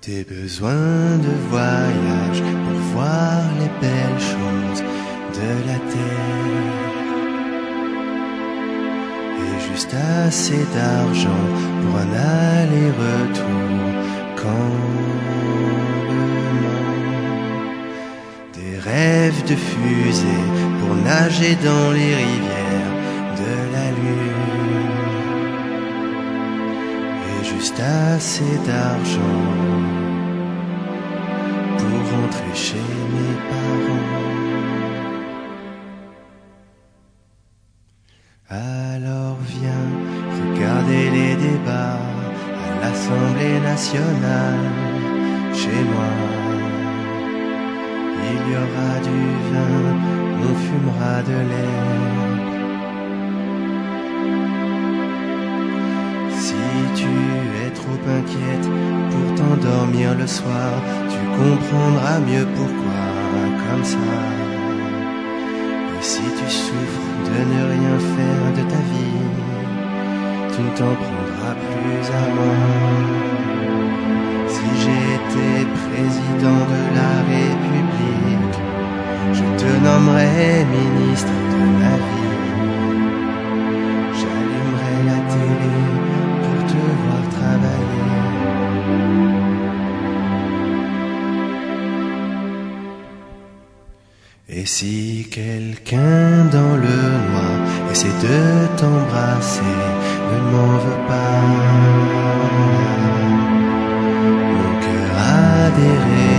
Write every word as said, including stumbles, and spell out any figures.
Des besoins de voyage pour voir les belles choses de la terre. Et juste assez d'argent pour un aller-retour quand le monde. Des rêves de fusée pour nager dans les rivières de la lune. Et juste assez d'argent pour rentrer chez mes parents. Alors viens regarder les débats à l'Assemblée nationale. Chez moi, il y aura du vin, on fumera de l'air. Si tu es trop inquiète pour t'endormir le soir, tu comprendras mieux pourquoi comme ça. Et si tu souffres de ne rien faire de ta vie, tu ne t'en prendras plus à moi. Si j'étais président de la République, je te nommerais ministre de la vie. J'allumerais la télé pour te voir travailler. Et si quelqu'un dans le noir essaie de t'embrasser, ne m'en veux pas. Mon cœur a des raisons.